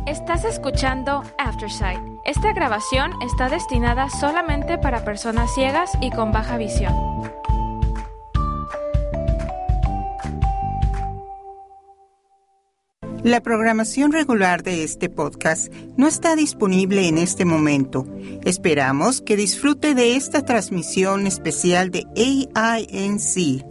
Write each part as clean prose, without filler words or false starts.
Estás escuchando Aftersight. Esta grabación está destinada solamente para personas ciegas y con baja visión. La programación regular de este podcast no está disponible en este momento. Esperamos que disfrute de esta transmisión especial de AINC.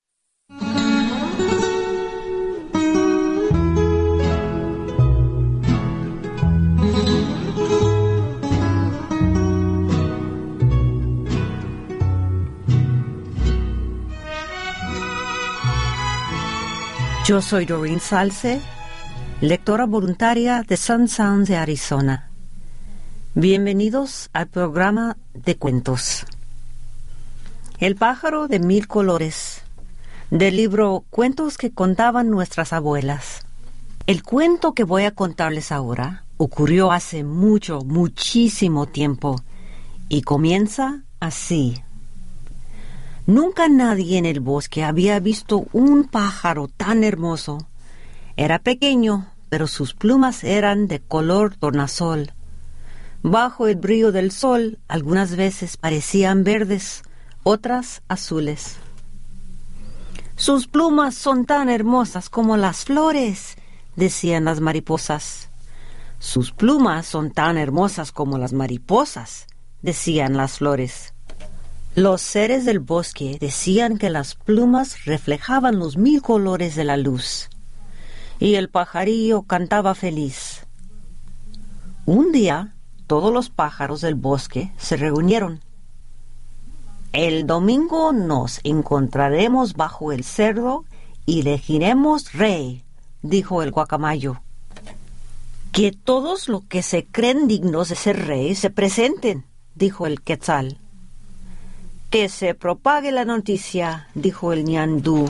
Yo soy Doreen Salce, lectora voluntaria de Sun Sounds de Arizona. Bienvenidos al programa de cuentos. El pájaro de 1000 colores, del libro Cuentos que contaban nuestras abuelas. El cuento que voy a contarles ahora ocurrió hace muchísimo tiempo y comienza así. Nunca nadie en el bosque había visto un pájaro tan hermoso. Era pequeño, pero sus plumas eran de color tornasol. Bajo el brillo del sol, algunas veces parecían verdes, otras azules. «Sus plumas son tan hermosas como las flores», decían las mariposas. «Sus plumas son tan hermosas como las mariposas», decían las flores. Los seres del bosque decían que las plumas reflejaban los 1000 colores de la luz. Y el pajarillo cantaba feliz. Un día, todos los pájaros del bosque se reunieron. «El domingo nos encontraremos bajo el cerro y elegiremos rey», dijo el guacamayo. «Que todos los que se creen dignos de ser rey se presenten», dijo el quetzal. «Que se propague la noticia», dijo el ñandú.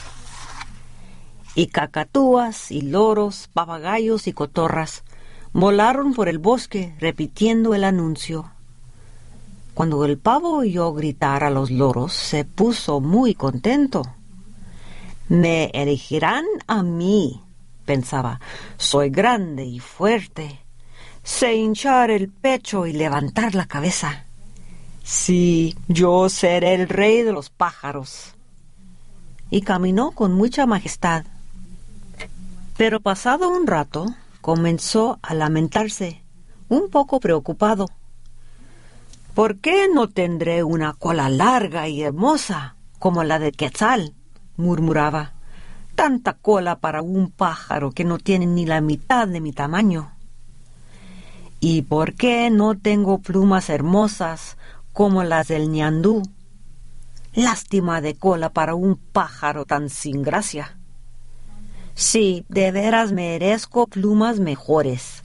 Y cacatúas y loros, papagayos y cotorras volaron por el bosque repitiendo el anuncio. Cuando el pavo oyó gritar a los loros, se puso muy contento. «Me elegirán a mí», pensaba. «Soy grande y fuerte. Sé hinchar el pecho y levantar la cabeza. Sí, yo seré el rey de los pájaros». Y caminó con mucha majestad. Pero pasado un rato, comenzó a lamentarse, un poco preocupado. «¿Por qué no tendré una cola larga y hermosa como la de Quetzal?», murmuraba. «Tanta cola para un pájaro que no tiene ni la mitad de mi tamaño. ¿Y por qué no tengo plumas hermosas como las del ñandú? Lástima de cola para un pájaro tan sin gracia. Sí, de veras merezco plumas mejores».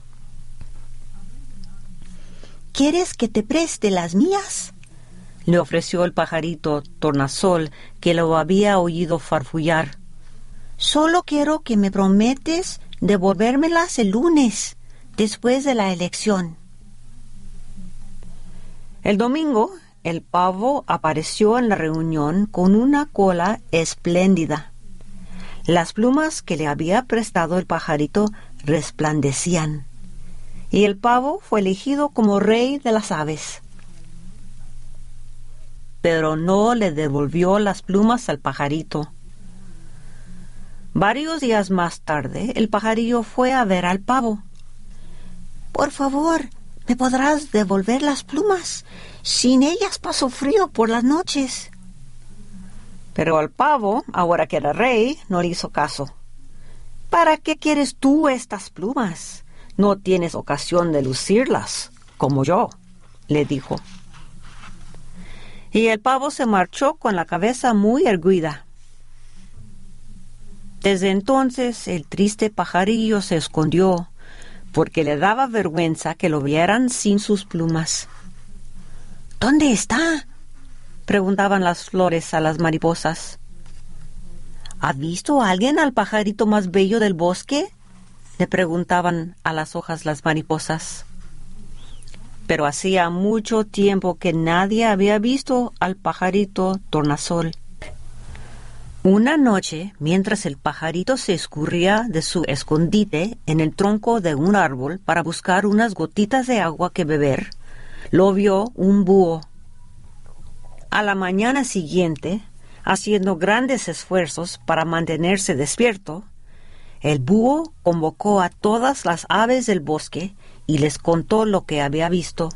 «¿Quieres que te preste las mías?», le ofreció el pajarito tornasol, que lo había oído farfullar. «Solo quiero que me prometes devolvérmelas el lunes, después de la elección». El domingo, el pavo apareció en la reunión con una cola espléndida. Las plumas que le había prestado el pajarito resplandecían, y el pavo fue elegido como rey de las aves. Pero no le devolvió las plumas al pajarito. Varios días más tarde, el pajarillo fue a ver al pavo. «Por favor, ¿me podrás devolver las plumas? Sin ellas paso frío por las noches». Pero al pavo, ahora que era rey, no le hizo caso. «¿Para qué quieres tú estas plumas? No tienes ocasión de lucirlas, como yo», le dijo. Y el pavo se marchó con la cabeza muy erguida. Desde entonces el triste pajarillo se escondió, porque le daba vergüenza que lo vieran sin sus plumas. «¿Dónde está?», preguntaban las flores a las mariposas. «¿Ha visto alguien al pajarito más bello del bosque?», le preguntaban a las hojas las mariposas. Pero hacía mucho tiempo que nadie había visto al pajarito tornasol. Una noche, mientras el pajarito se escurría de su escondite en el tronco de un árbol para buscar unas gotitas de agua que beber, lo vio un búho. A la mañana siguiente, haciendo grandes esfuerzos para mantenerse despierto, el búho convocó a todas las aves del bosque y les contó lo que había visto.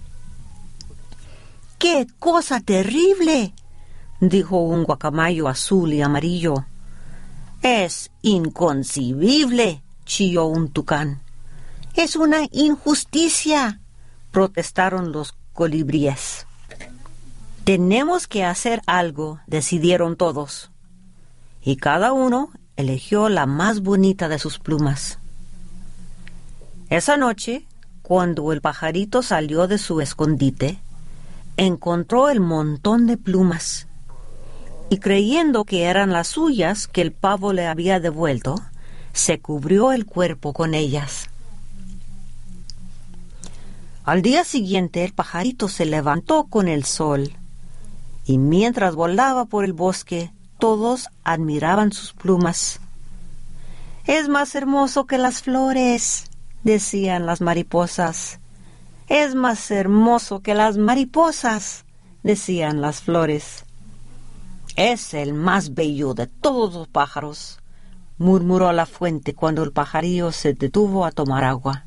¡Qué cosa terrible!, dijo un guacamayo azul y amarillo. «Es inconcebible», chilló un tucán. «Es una injusticia», protestaron los colibríes. «Tenemos que hacer algo», decidieron todos. Y cada uno eligió la más bonita de sus plumas. Esa noche, cuando el pajarito salió de su escondite, encontró el montón de plumas, y creyendo que eran las suyas que el pavo le había devuelto, se cubrió el cuerpo con ellas. Al día siguiente el pajarito se levantó con el sol, y mientras volaba por el bosque, todos admiraban sus plumas. «Es más hermoso que las flores», decían las mariposas. «Es más hermoso que las mariposas», decían las flores. «Es el más bello de todos los pájaros», murmuró la fuente cuando el pajarillo se detuvo a tomar agua.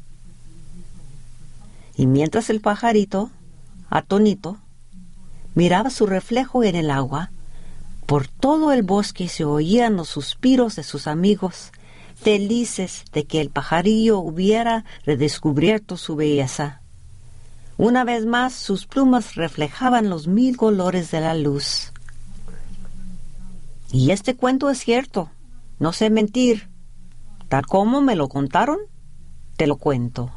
Y mientras el pajarito, atónito, miraba su reflejo en el agua, por todo el bosque se oían los suspiros de sus amigos, felices de que el pajarillo hubiera redescubierto su belleza. Una vez más sus plumas reflejaban los 1000 colores de la luz. Y este cuento es cierto, no sé mentir. Tal como me lo contaron, te lo cuento.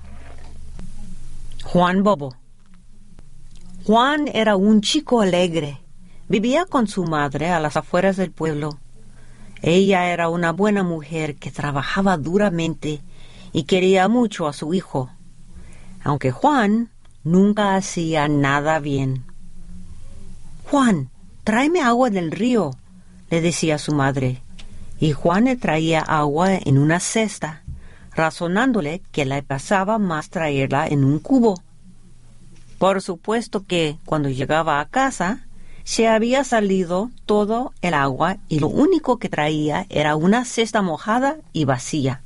Juan Bobo. Juan era un chico alegre. Vivía con su madre a las afueras del pueblo. Ella era una buena mujer que trabajaba duramente y quería mucho a su hijo, aunque Juan nunca hacía nada bien. «Juan, tráeme agua del río», le decía su madre, y Juan le traía agua en una cesta, razonándole que le pasaba más traerla en un cubo. Por supuesto que, cuando llegaba a casa, se había salido todo el agua y lo único que traía era una cesta mojada y vacía.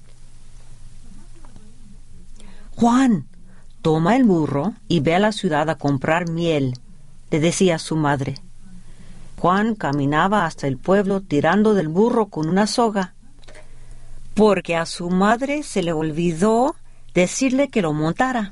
«Juan, toma el burro y ve a la ciudad a comprar miel», le decía su madre. Juan caminaba hasta el pueblo tirando del burro con una soga, porque a su madre se le olvidó decirle que lo montara.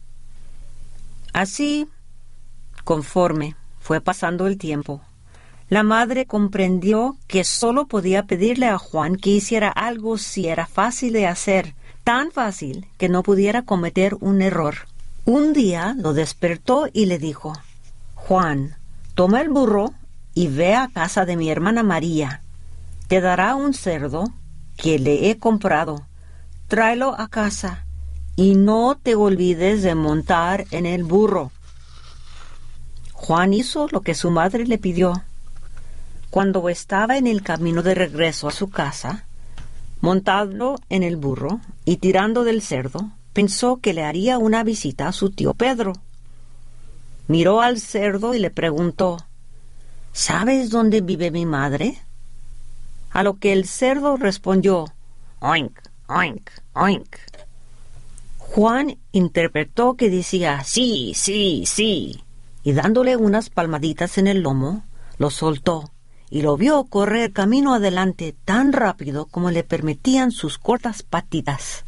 Así, conforme fue pasando el tiempo, la madre comprendió que solo podía pedirle a Juan que hiciera algo si era fácil de hacer, tan fácil que no pudiera cometer un error. Un día lo despertó y le dijo: «Juan, toma el burro y ve a casa de mi hermana María. Te dará un cerdo que le he comprado. Tráelo a casa y no te olvides de montar en el burro». Juan hizo lo que su madre le pidió. Cuando estaba en el camino de regreso a su casa, montado en el burro y tirando del cerdo, pensó que le haría una visita a su tío Pedro. Miró al cerdo y le preguntó: «¿Sabes dónde vive mi madre?». A lo que el cerdo respondió: «Oink, oink, oink». Juan interpretó que decía «sí, sí, sí», y dándole unas palmaditas en el lomo, lo soltó y lo vio correr camino adelante tan rápido como le permitían sus cortas patitas.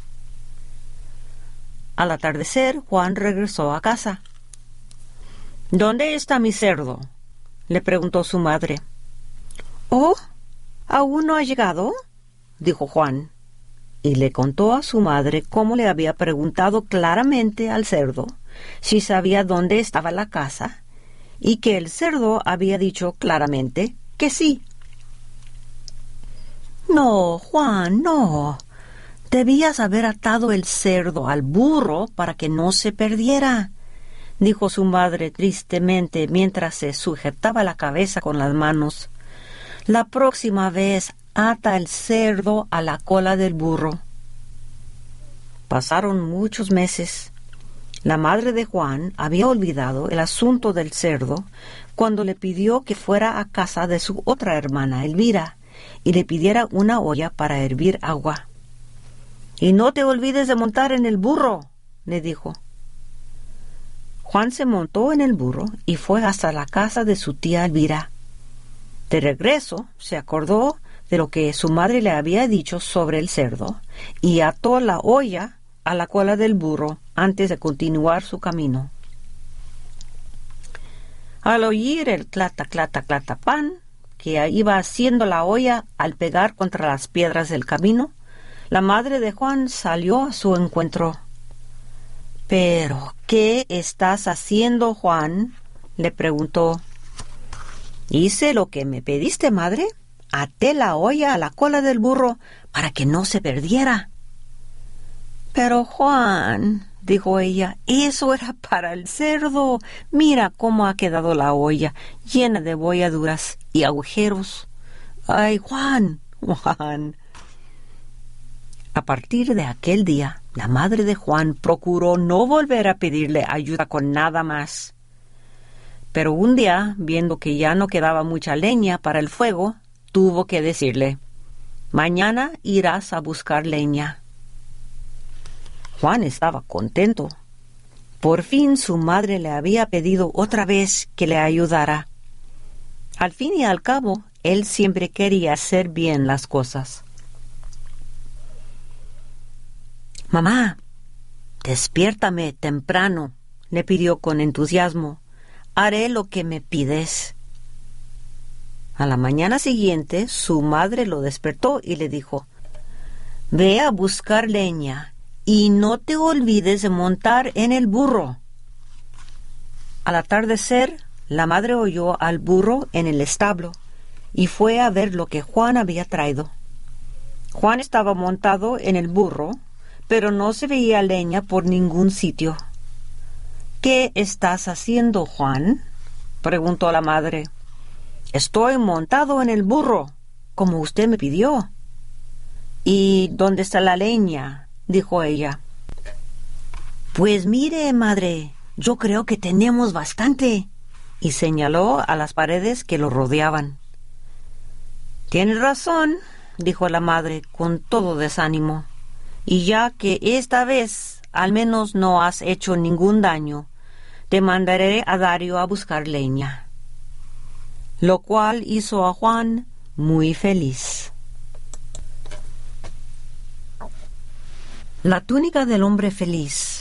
Al atardecer, Juan regresó a casa. «¿Dónde está mi cerdo?», le preguntó su madre. «Oh, ¿aún no ha llegado?», dijo Juan, y le contó a su madre cómo le había preguntado claramente al cerdo si sabía dónde estaba la casa, y que el cerdo había dicho claramente que sí. «No, Juan, no. Debías haber atado el cerdo al burro para que no se perdiera», dijo su madre tristemente mientras se sujetaba la cabeza con las manos. La próxima vez ata el cerdo a la cola del burro. Pasaron muchos meses. La madre de Juan había olvidado el asunto del cerdo cuando le pidió que fuera a casa de su otra hermana, Elvira, y le pidiera una olla para hervir agua. «Y no te olvides de montar en el burro», le dijo. Juan se montó en el burro y fue hasta la casa de su tía Elvira. De regreso, se acordó de lo que su madre le había dicho sobre el cerdo y ató la olla a la cola del burro antes de continuar su camino. Al oír el clata, clata, clata pan que iba haciendo la olla al pegar contra las piedras del camino, la madre de Juan salió a su encuentro. «¿Pero qué estás haciendo, Juan?», le preguntó. «Hice lo que me pediste, madre. Até la olla a la cola del burro para que no se perdiera». «Pero, Juan», dijo ella, «eso era para el cerdo. Mira cómo ha quedado la olla, llena de bolladuras y agujeros». «Ay, Juan, Juan». A partir de aquel día, la madre de Juan procuró no volver a pedirle ayuda con nada más. Pero un día, viendo que ya no quedaba mucha leña para el fuego, tuvo que decirle: «Mañana irás a buscar leña». Juan estaba contento. Por fin su madre le había pedido otra vez que le ayudara. Al fin y al cabo, él siempre quería hacer bien las cosas. «Mamá, despiértame temprano», le pidió con entusiasmo. «Haré lo que me pides». A la mañana siguiente, su madre lo despertó y le dijo: «Ve a buscar leña y no te olvides de montar en el burro». Al atardecer, la madre oyó al burro en el establo y fue a ver lo que Juan había traído. Juan estaba montado en el burro, pero no se veía leña por ningún sitio. «¿Qué estás haciendo, Juan?», preguntó la madre. «Estoy montado en el burro, como usted me pidió». «¿Y dónde está la leña?», dijo ella. «Pues mire, madre, yo creo que tenemos bastante», y señaló a las paredes que lo rodeaban. «Tienes razón», dijo la madre con todo desánimo. «Y ya que esta vez al menos no has hecho ningún daño, te mandaré a Dario a buscar leña». Lo cual hizo a Juan muy feliz. La túnica del hombre feliz.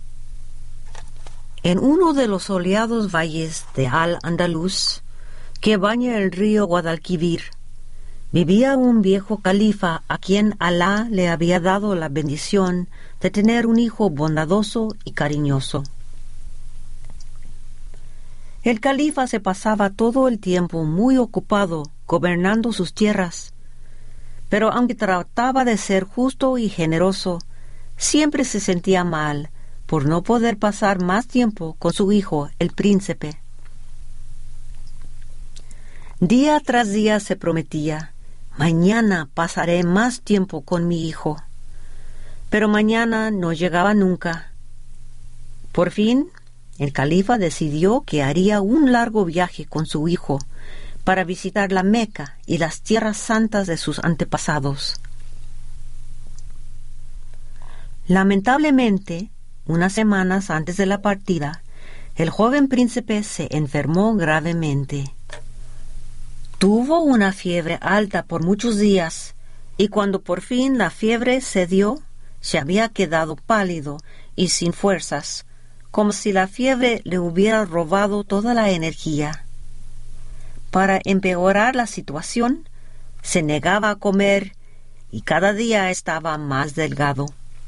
En uno de los soleados valles de Al-Andalus, que baña el río Guadalquivir, vivía un viejo califa a quien Alá le había dado la bendición de tener un hijo bondadoso y cariñoso. El califa se pasaba todo el tiempo muy ocupado gobernando sus tierras, pero aunque trataba de ser justo y generoso, siempre se sentía mal por no poder pasar más tiempo con su hijo, el príncipe. Día tras día se prometía: «Mañana pasaré más tiempo con mi hijo». Pero mañana no llegaba nunca. Por fin, el califa decidió que haría un largo viaje con su hijo para visitar la Meca y las tierras santas de sus antepasados. Lamentablemente, unas semanas antes de la partida, el joven príncipe se enfermó gravemente. Tuvo una fiebre alta por muchos días, y cuando por fin la fiebre cedió, se había quedado pálido y sin fuerzas, como si la fiebre le hubiera robado toda la energía. Para empeorar la situación, se negaba a comer y cada día estaba más delgado.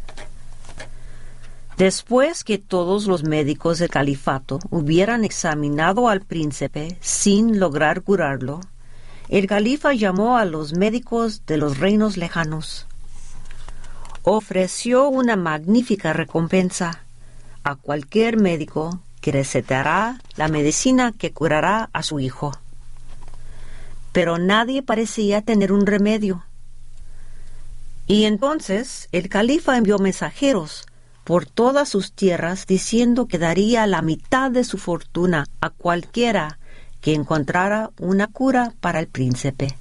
Después que todos los médicos del califato hubieran examinado al príncipe sin lograr curarlo, el califa llamó a los médicos de los reinos lejanos. Ofreció una magnífica recompensa a cualquier médico que recetará la medicina que curará a su hijo. pero nadie parecía tener un remedio. Y entonces el califa envió mensajeros por todas sus tierras diciendo que daría la mitad de su fortuna a cualquiera que encontrara una cura para el príncipe.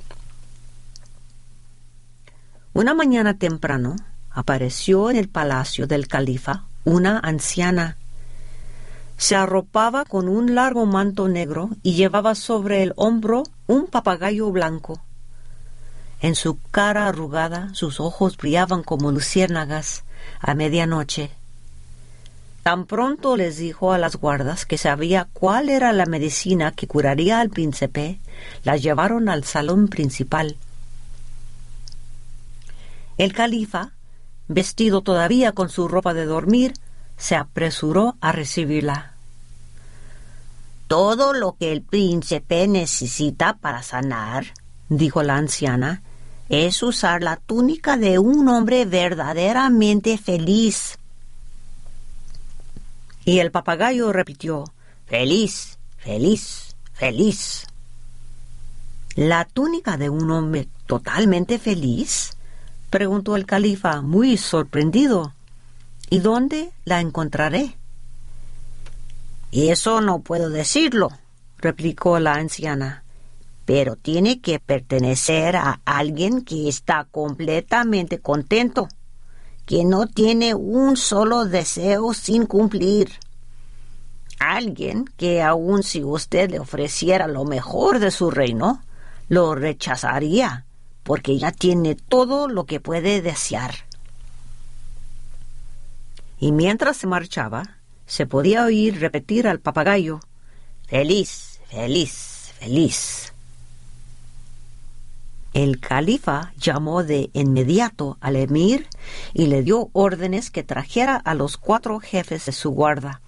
Una mañana temprano apareció en el palacio del califa una anciana. Se arropaba con un largo manto negro y llevaba sobre el hombro un papagayo blanco. En su cara arrugada sus ojos brillaban como luciérnagas a medianoche. Tan pronto les dijo a las guardas que sabía cuál era la medicina que curaría al príncipe, la llevaron al salón principal. El califa, vestido todavía con su ropa de dormir, se apresuró a recibirla. «Todo lo que el príncipe necesita para sanar», dijo la anciana, «es usar la túnica de un hombre verdaderamente feliz». Y el papagayo repitió: «Feliz, feliz, feliz». «¿La túnica de un hombre totalmente feliz?», preguntó el califa, muy sorprendido. «¿Y dónde la encontraré?». «Eso no puedo decirlo», replicó la anciana, «pero tiene que pertenecer a alguien que está completamente contento, que no tiene un solo deseo sin cumplir. Alguien que aun si usted le ofreciera lo mejor de su reino, lo rechazaría, porque ya tiene todo lo que puede desear». Y mientras se marchaba, se podía oír repetir al papagayo: «Feliz, feliz, feliz». El califa llamó de inmediato al emir y le dio órdenes que trajera a los 4 jefes de su guarda.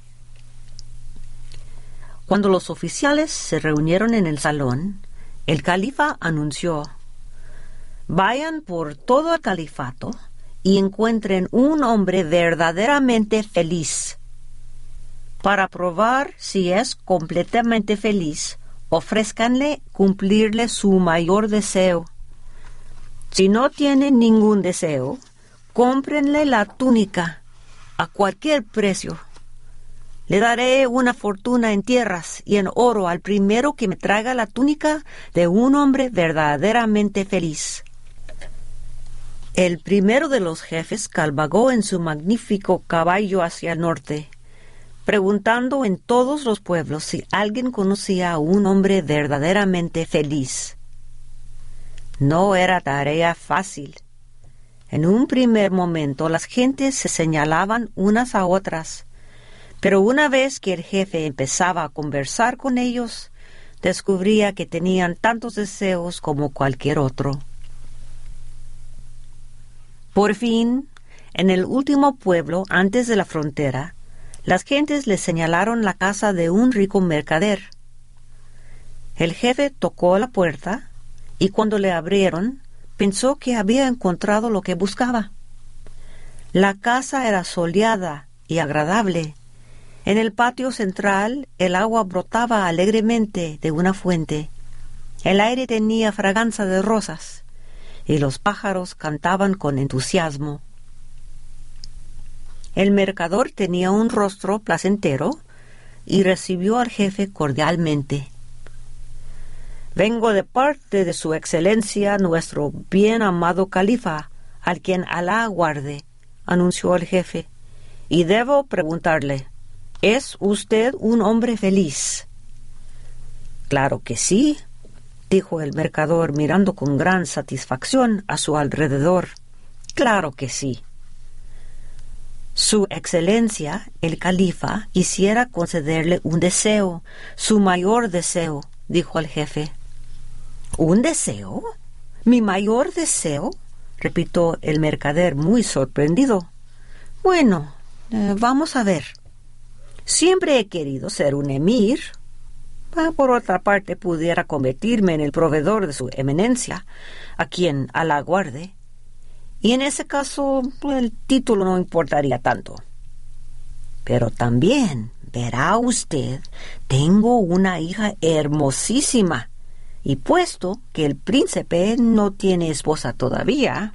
Cuando los oficiales se reunieron en el salón, el califa anunció: «Vayan por todo el califato y encuentren un hombre verdaderamente feliz. Para probar si es completamente feliz, ofrézcanle cumplirle su mayor deseo. Si no tiene ningún deseo, cómprenle la túnica a cualquier precio. Le daré una fortuna en tierras y en oro al primero que me traiga la túnica de un hombre verdaderamente feliz». El primero de los jefes cabalgó en su magnífico caballo hacia el norte, preguntando en todos los pueblos si alguien conocía a un hombre verdaderamente feliz. No era tarea fácil. En un primer momento las gentes se señalaban unas a otras, pero una vez que el jefe empezaba a conversar con ellos, descubría que tenían tantos deseos como cualquier otro. Por fin, en el último pueblo antes de la frontera, las gentes le señalaron la casa de un rico mercader. El jefe tocó la puerta y cuando le abrieron, pensó que había encontrado lo que buscaba. La casa era soleada y agradable. En el patio central el agua brotaba alegremente de una fuente. El aire tenía fragancia de rosas y los pájaros cantaban con entusiasmo. El mercader tenía un rostro placentero y recibió al jefe cordialmente. «Vengo de parte de su excelencia, nuestro bien amado califa, al quien Alá guarde», anunció el jefe, «y debo preguntarle, ¿es usted un hombre feliz?». «Claro que sí», dijo el mercader mirando con gran satisfacción a su alrededor. «Claro que sí». «Su excelencia, el califa, quisiera concederle un deseo, su mayor deseo», dijo el jefe. «¿Un deseo? ¿Mi mayor deseo?», repitió el mercader muy sorprendido. «Bueno, vamos a ver. Siempre he querido ser un emir. Por otra parte, pudiera convertirme en el proveedor de su eminencia, a quien Alá guarde. Y en ese caso, el título no importaría tanto. Pero también, verá usted, tengo una hija hermosísima, Y puesto que el príncipe no tiene esposa todavía,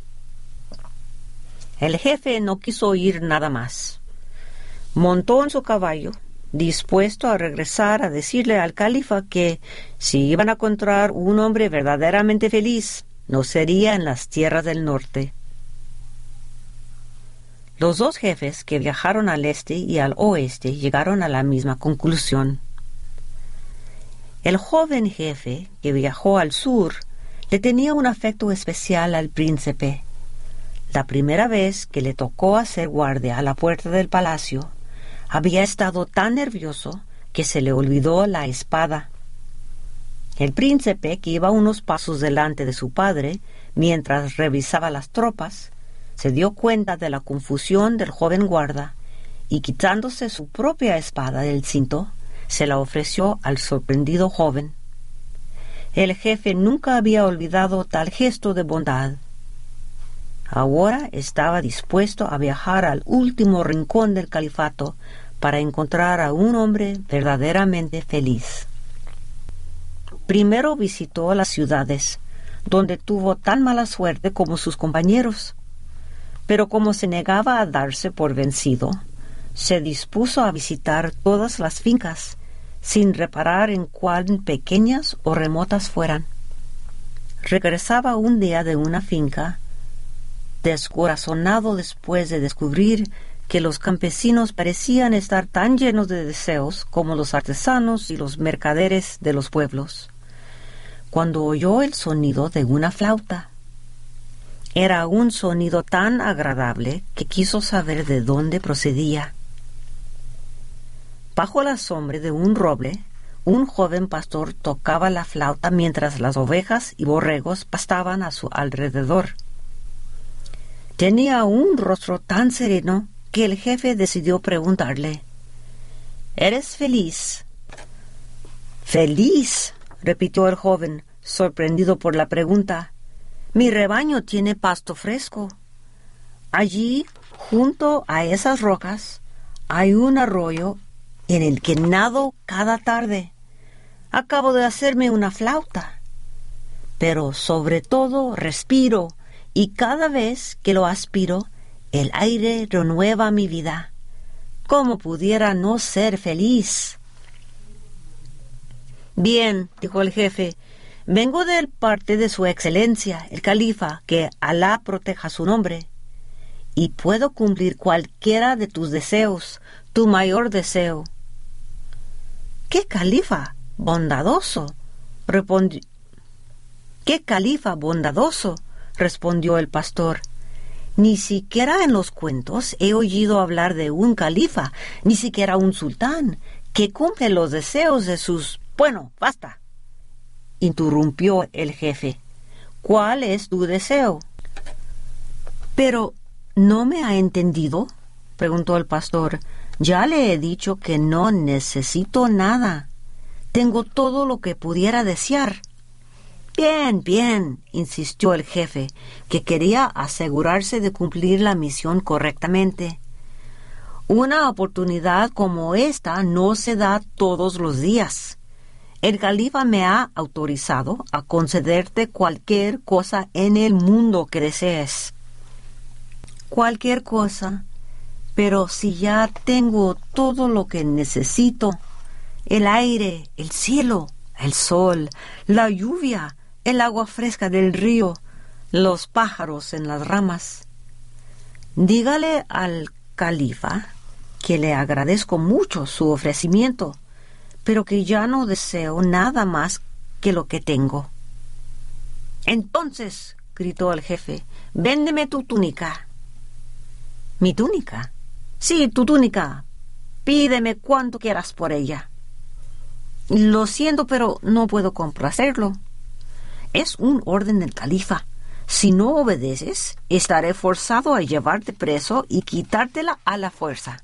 el jefe no quiso oír nada más. Montó en su caballo, dispuesto a regresar a decirle al califa que si iban a encontrar un hombre verdaderamente feliz, no sería en las tierras del norte. Los dos jefes que viajaron al este y al oeste llegaron a la misma conclusión. El joven jefe que viajó al sur le tenía un afecto especial al príncipe. La primera vez que le tocó hacer guardia a la puerta del palacio, había estado tan nervioso que se le olvidó la espada. El príncipe, que iba unos pasos delante de su padre mientras revisaba las tropas, se dio cuenta de la confusión del joven guarda y, quitándose su propia espada del cinto, se la ofreció al sorprendido joven. El jefe nunca había olvidado tal gesto de bondad. Ahora estaba dispuesto a viajar al último rincón del califato para encontrar a un hombre verdaderamente feliz. Primero visitó las ciudades, donde tuvo tan mala suerte como sus compañeros. Pero como se negaba a darse por vencido, se dispuso a visitar todas las fincas, sin reparar en cuán pequeñas o remotas fueran. Regresaba un día de una finca, descorazonado después de descubrir que los campesinos parecían estar tan llenos de deseos como los artesanos y los mercaderes de los pueblos, cuando oyó el sonido de una flauta. Era un sonido tan agradable que quiso saber de dónde procedía. Bajo la sombra de un roble, un joven pastor tocaba la flauta mientras las ovejas y borregos pastaban a su alrededor. Tenía un rostro tan sereno que el jefe decidió preguntarle: ¿Eres feliz? —¿Feliz? —repitió el joven, sorprendido por la pregunta. Mi rebaño tiene pasto fresco. Allí, junto a esas rocas, hay un arroyo en el que nado cada tarde. Acabo de hacerme una flauta. Pero sobre todo respiro, y cada vez que lo aspiro, el aire renueva mi vida. ¿Cómo pudiera no ser feliz? Bien, dijo el jefe, vengo de parte de su excelencia, el califa, que Alá proteja su nombre, y puedo cumplir cualquiera de tus deseos, tu mayor deseo. ¿Qué califa bondadoso? ¿Qué califa bondadoso? Respondió el pastor. Ni siquiera en los cuentos he oído hablar de un califa, ni siquiera un sultán, que cumple los deseos de sus... Bueno, basta, interrumpió el jefe. ¿Cuál es tu deseo? Pero, ¿no me ha entendido?, preguntó el pastor. Ya le he dicho que no necesito nada. Tengo todo lo que pudiera desear. Bien, bien, insistió el jefe, que quería asegurarse de cumplir la misión correctamente. Una oportunidad como esta no se da todos los días. El califa me ha autorizado a concederte cualquier cosa en el mundo que desees. Cualquier cosa, pero si ya tengo todo lo que necesito, el aire, el cielo, el sol, la lluvia, el agua fresca del río, los pájaros en las ramas. Dígale al califa que le agradezco mucho su ofrecimiento, pero que ya no deseo nada más que lo que tengo. Entonces, gritó el jefe, véndeme tu túnica. ¿Mi túnica? Sí, tu túnica. Pídeme cuanto quieras por ella. Lo siento, pero no puedo complacerlo. Es un orden del califa. Si no obedeces, estaré forzado a llevarte preso y quitártela a la fuerza.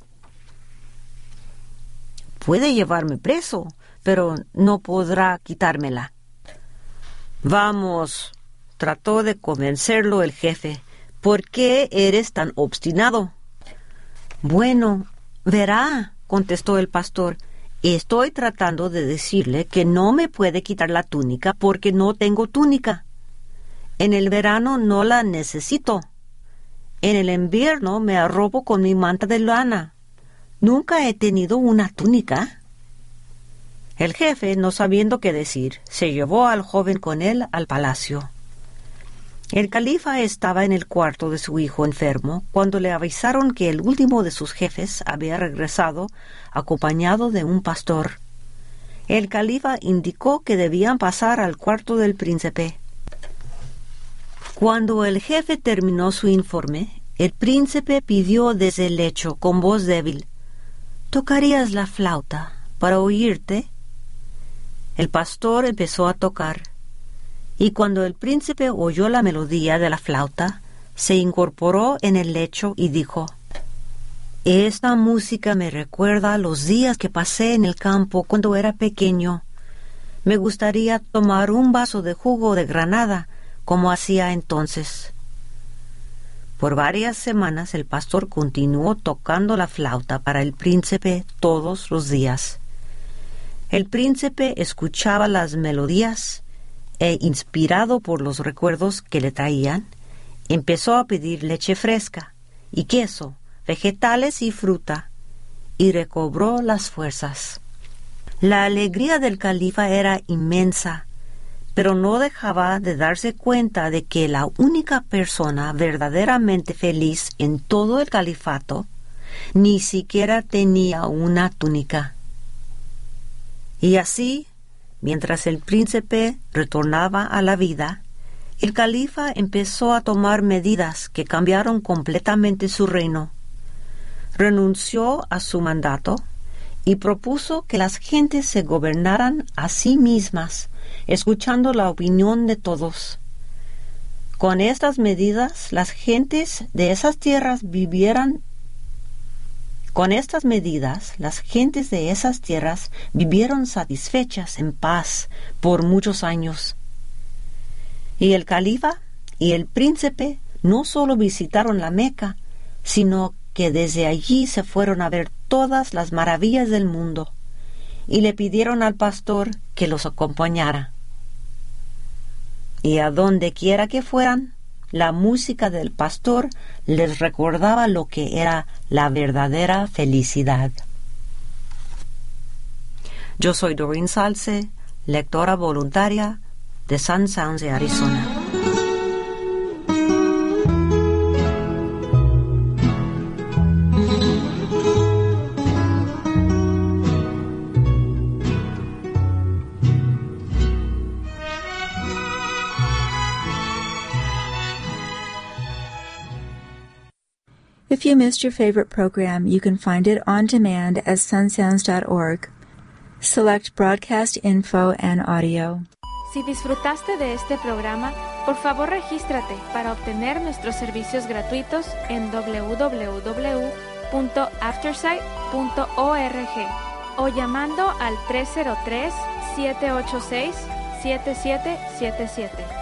Puede llevarme preso, pero no podrá quitármela. Vamos, trató de convencerlo el jefe. ¿Por qué eres tan obstinado? Bueno, verá, contestó el pastor, Estoy tratando de decirle que no me puede quitar la túnica porque no tengo túnica. En el verano no la necesito. En el invierno me arropo con mi manta de lana. Nunca he tenido una túnica. El jefe, no sabiendo qué decir, se llevó al joven con él al palacio. El califa estaba en el cuarto de su hijo enfermo cuando le avisaron que el último de sus jefes había regresado acompañado de un pastor. El califa indicó que debían pasar al cuarto del príncipe. Cuando el jefe terminó su informe, el príncipe pidió desde el lecho con voz débil: «¿Tocarías la flauta para oírte?» El pastor empezó a tocar, y cuando el príncipe oyó la melodía de la flauta, se incorporó en el lecho y dijo: «Esta música me recuerda los días que pasé en el campo cuando era pequeño. Me gustaría tomar un vaso de jugo de granada, como hacía entonces». Por varias semanas el pastor continuó tocando la flauta para el príncipe todos los días. El príncipe escuchaba las melodías e, inspirado por los recuerdos que le traían, empezó a pedir leche fresca y queso, vegetales y fruta, y recobró las fuerzas. La alegría del califa era inmensa, pero no dejaba de darse cuenta de que la única persona verdaderamente feliz en todo el califato ni siquiera tenía una túnica. Y así, mientras el príncipe retornaba a la vida, el califa empezó a tomar medidas que cambiaron completamente su reino. Renunció a su mandato y propuso que las gentes se gobernaran a sí mismas, escuchando la opinión de todos. Con estas medidas, las gentes de esas tierras vivieron satisfechas en paz por muchos años. Y el califa y el príncipe no solo visitaron la Meca, sino que desde allí se fueron a ver todas las maravillas del mundo, y le pidieron al pastor que los acompañara. Y a donde quiera que fueran, la música del pastor les recordaba lo que era la verdadera felicidad. Yo soy Doreen Salce, lectora voluntaria de Sun Sounds de Arizona. If you missed your favorite program, you can find it on demand at sunsounds.org. Select Broadcast Info and Audio. Si disfrutaste de este programa, por favor regístrate para obtener nuestros servicios gratuitos en www.aftersight.org o llamando al 303-786-7777.